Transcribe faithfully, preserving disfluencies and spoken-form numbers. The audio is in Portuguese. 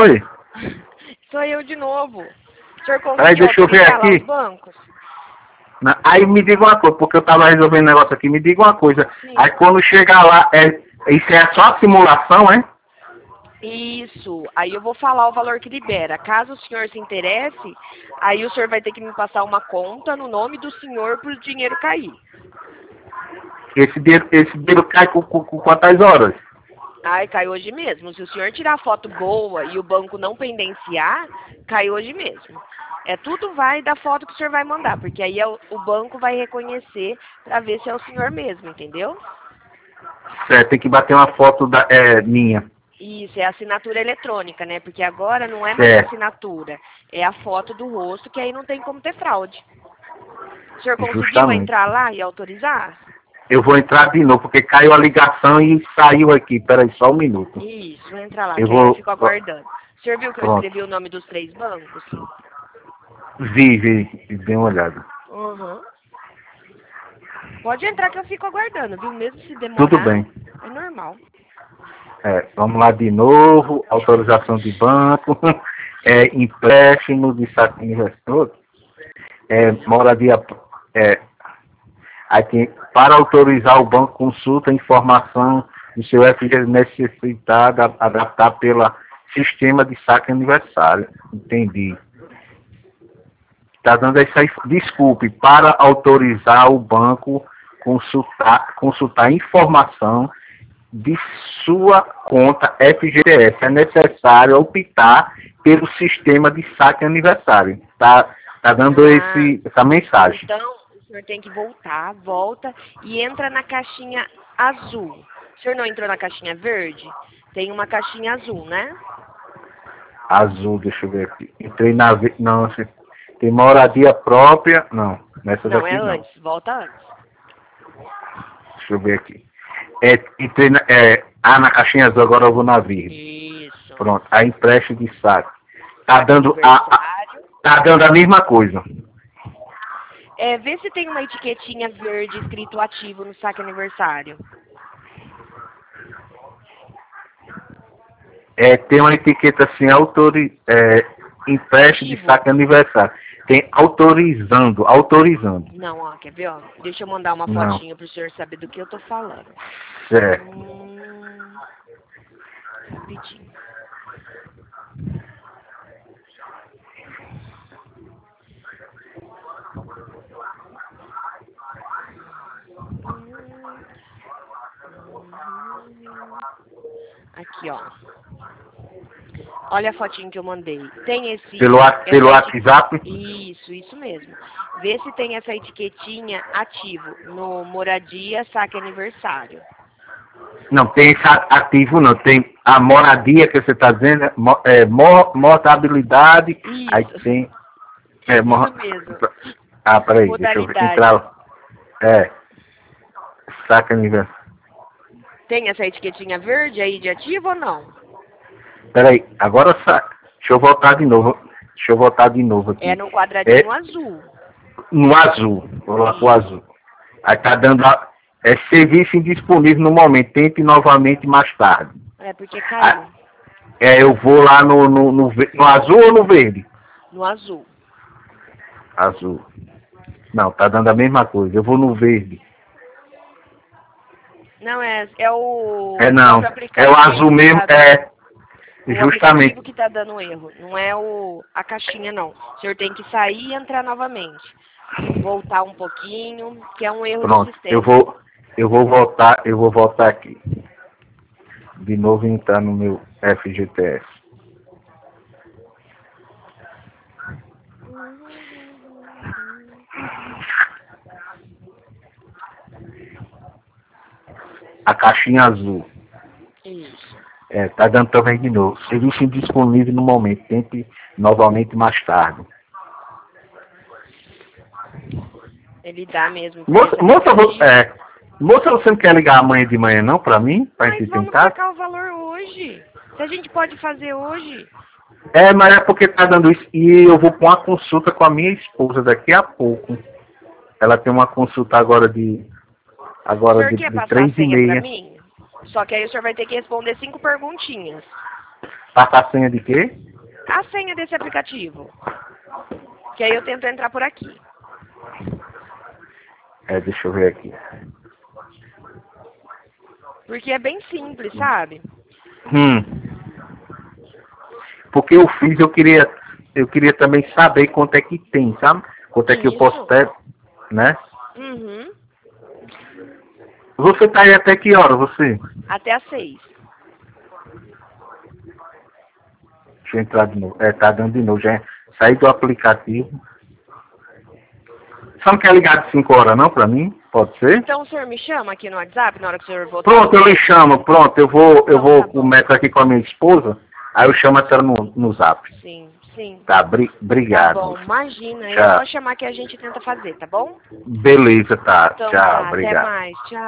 Oi? Sou eu de novo. O senhor Aí, conseguiu deixa eu ver autorizar lá aqui. os bancos? Na- Aí me diga uma coisa, porque eu tava resolvendo um negócio aqui, me diga uma coisa. Sim. Aí quando chegar lá, é, isso é só a simulação, é? Isso. Aí eu vou falar o valor que libera. Caso o senhor se interesse, aí o senhor vai ter que me passar uma conta no nome do senhor para o dinheiro cair. Esse dinheiro, esse dinheiro cai com, com, com quantas horas? Ai, cai hoje mesmo. Se o senhor tirar foto boa e o banco não pendenciar, cai hoje mesmo. É tudo vai da foto que o senhor vai mandar, porque aí é o, o banco vai reconhecer para ver se é o senhor mesmo, entendeu? Certo, tem que bater uma foto da, é, minha. Isso, é assinatura eletrônica, né? Porque agora não é mais Certo. assinatura, é a foto do rosto, que aí não tem como ter fraude. O senhor conseguiu Justamente. entrar lá e autorizar? Eu vou entrar de novo, porque caiu a ligação e saiu aqui. Peraí, só um minuto. Isso, vou entrar lá, Eu que aí eu vou... fico aguardando. O senhor viu que eu Pronto. escrevi o nome dos três bancos? Vi, vi. Dê uma olhada. Uhum. Pode entrar que eu fico aguardando, viu? Mesmo se demorar, Tudo bem. é normal. É, vamos lá de novo. Autorização de banco. É, empréstimo de saque investidor. É, moradia... É, aí tem, para autorizar o banco, consulta a informação do seu F G necessitada adaptar pelo sistema de saque aniversário. Entendi. Está dando essa... Desculpe, para autorizar o banco consultar, consultar informação de sua conta F G T S. É necessário optar pelo sistema de saque aniversário. Está tá dando Ah, esse, essa mensagem. Então, o senhor tem que voltar, volta e entra na caixinha azul. O senhor não entrou na caixinha verde? Tem uma caixinha azul, né? Azul, deixa eu ver aqui. Entrei na... ve- Não, assim, tem moradia própria. Não, nessa Não, daqui é não. antes, volta antes. Deixa eu ver aqui. É, entrei na, é, ah, na caixinha azul, agora eu vou na verde. Isso. Pronto, a empréstimo de saque. Tá Saque dando a, a, aniversário. tá dando a mesma coisa. É, vê se tem uma etiquetinha verde escrito ativo no saque aniversário. É, tem uma etiqueta assim, autori, é, empréstimo de Ativo. saque aniversário. Tem autorizando, autorizando. Não, ó, quer ver, ó? Deixa eu mandar uma Não. fotinha pro senhor saber do que eu tô falando. Certo. Hum, rapidinho. Aqui, ó. Olha a fotinho que eu mandei. Tem esse... Pelo, wa- pelo essa eti- WhatsApp? Isso, isso mesmo. Vê se tem essa etiquetinha ativo no moradia saque aniversário. Não, tem esse a- ativo não. Tem a moradia que você está dizendo, é, mo- é, mo- mortabilidade. Isso. Aí tem... É, mor- Isso mesmo. Ah, peraí, deixa eu ver. Modalidade. Entrar. É. Saque aniversário. Tem essa etiquetinha verde aí de ativo ou não? Peraí, agora sai. Deixa eu voltar de novo. Deixa eu voltar de novo aqui. É no quadradinho É azul. no azul. Vou lá pro azul. Aí tá dando a, é serviço indisponível no momento. Tente novamente mais tarde. É porque Ah, caiu. é, eu vou lá no, no, no, ve- no azul ou no verde? No azul. Azul. Não, tá dando a mesma coisa. Eu vou no verde. Não, é, é o... É não. próprio É aplicativo o azul que mesmo. tá É. dando- O Justamente. aplicativo que tá dando erro. Não é o, a caixinha, não. O senhor tem que sair e entrar novamente. Voltar um pouquinho, que é um erro do Pronto. sistema. Eu vou, eu vou voltar, eu vou voltar aqui. De novo entrar no meu F G T S. A caixinha azul. Isso. É, tá dando também de novo. Serviço indisponível no momento. Tente novamente mais tarde. Ele dá mesmo. Moça, esse moça, vo- aplicativo. é, moça, você não quer ligar amanhã de manhã não pra mim? Pra Mas gente vamos tentar? marcar o valor hoje. Se a gente pode fazer hoje. É, mas é porque tá dando isso. E eu vou pra uma consulta com a minha esposa daqui a pouco. Ela tem uma consulta agora de. O Agora senhor de, quer de passar a três e senha pra meia. mim? Só que aí o senhor vai ter que responder cinco perguntinhas. Passa a senha de quê? A senha desse aplicativo. Que aí eu tento entrar por aqui. É, deixa eu ver aqui. Porque é bem simples, sabe? Hum. Porque eu fiz, eu queria, eu queria também saber quanto é que tem, sabe? Quanto é que eu Isso. posso ter, né? Uhum. Você tá aí até que hora, você? Até às seis. Deixa eu entrar de novo. É, tá dando de novo. Já saí do aplicativo. Só não quer ligar de cinco horas não pra mim? Pode ser? Então o senhor me chama aqui no WhatsApp na hora que o senhor voltar? Pronto, eu lhe chamo. Pronto, eu vou, eu Então, vou tá bom. começar aqui com a minha esposa. Aí eu chamo ela no, no zap. Sim, sim. Tá, bri Tá obrigado. bom, imagina. É Tchau. só chamar que a gente tenta fazer, tá bom? Beleza, tá. Então Tchau, tá, até obrigado. mais. Tchau.